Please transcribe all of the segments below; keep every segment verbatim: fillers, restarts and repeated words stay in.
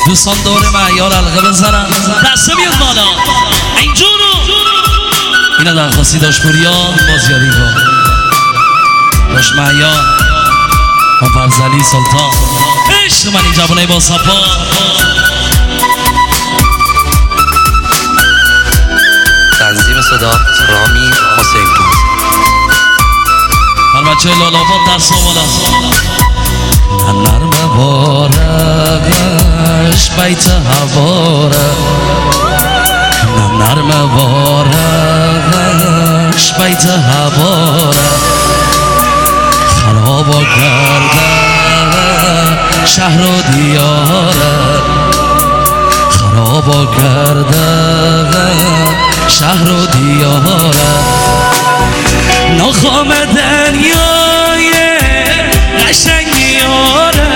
دوستان دور معیار حلقه بزنن، دسته بیاد بالا اینجورو. اینا درخواستی داشت پوریا بازیاری کن، داشت معیار و فرزلی سلطان عشق من این جوانه با صفا. تنظیم صدا رامی حسین پور. من بچه لالاباد در سوالا نرم بارش بیت هواره، نرم بارش بیت هواره، خرابا کرده شهر و دیاره، خرابا کرده شهر و دیاره. ناخام دنیای قشنگ میاره،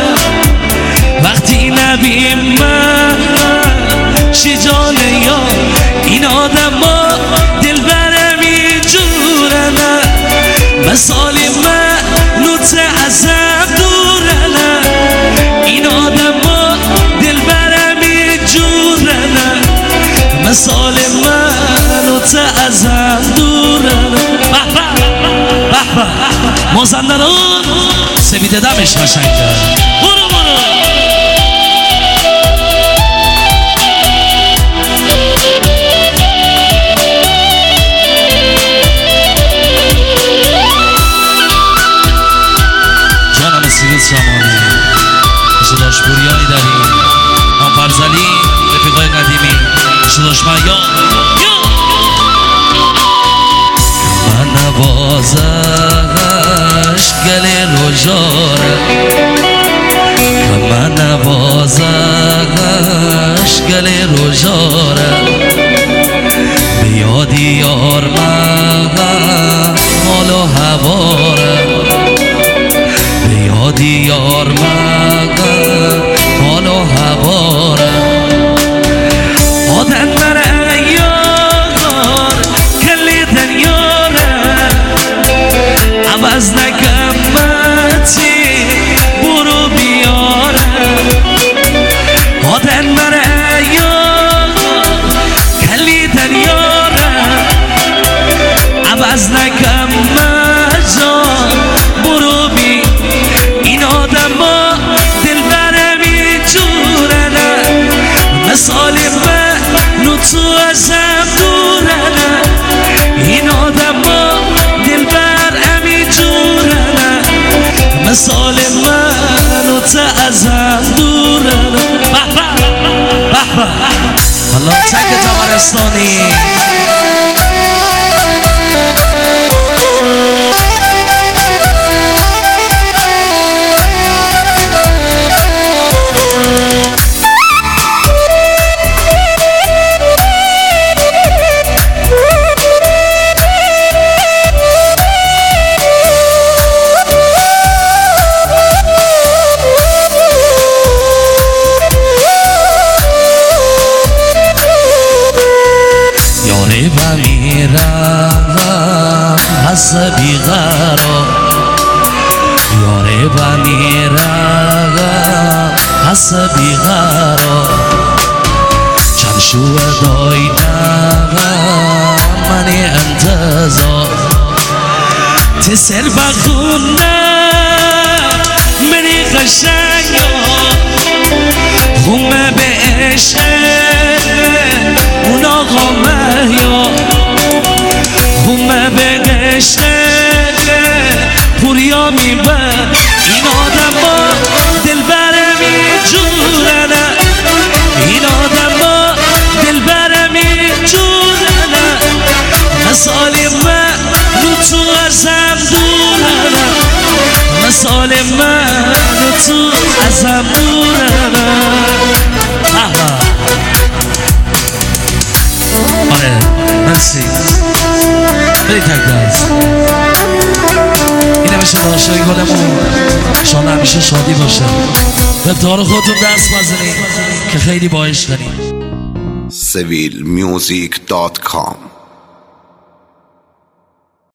وقتی نبیم من شجانه یا این آدم ما دل برم اینجوره نه، مثالی من نوت ازم دوره نه، این آدم ما دل برم اینجوره نه، مثالی من نوت ازم دوره نه. مازندران سویده دمش قشنگه. برو برو جانم سیروز شمانی شداش بوریانی داری من فرزلی رفیقای قدیمی شداش معیار من نوازش گلی روژاره، من نوازش گلی روژاره، بیادی یار من حال و هواره، بیادی یار من حال و هواره. آدم بره یار کلی دنیاره، عوض نکمتی برو بیاره، آدم بره یار کلی دنیاره، عوض نکم مجان برو بی. این آدم ما دل برم اینجوره نه، مثالی من نوتو ازم دوره نه، این آدم ما دل برم اینجوره نه، مثالی من نوتو ازم دوره نه. بح بح بح بح الله تک تبرستانی بمیرم حسبی غرا، یاره بمیرم حسبی غرا، چند شوه دایدم منی انتظار، تسر بخونه منی قشنگا، خومه به عشق اون آقا مهیا، خومه به عشق پوریا میبر. این آدم ما دل برم اینجوره نه، این آدم ما دل برم اینجوره نه، مثالی من نوتو ازم دوره نه، مثالی من نوتو ازم دوره نه. آره مرسی بری تک دست اینه بشه داشتایی گلمون شانه همیشه شادی باشه. به ابتحار خودتون دست بزنید که خیلی باعث داریم. سویل میوزیک دات کام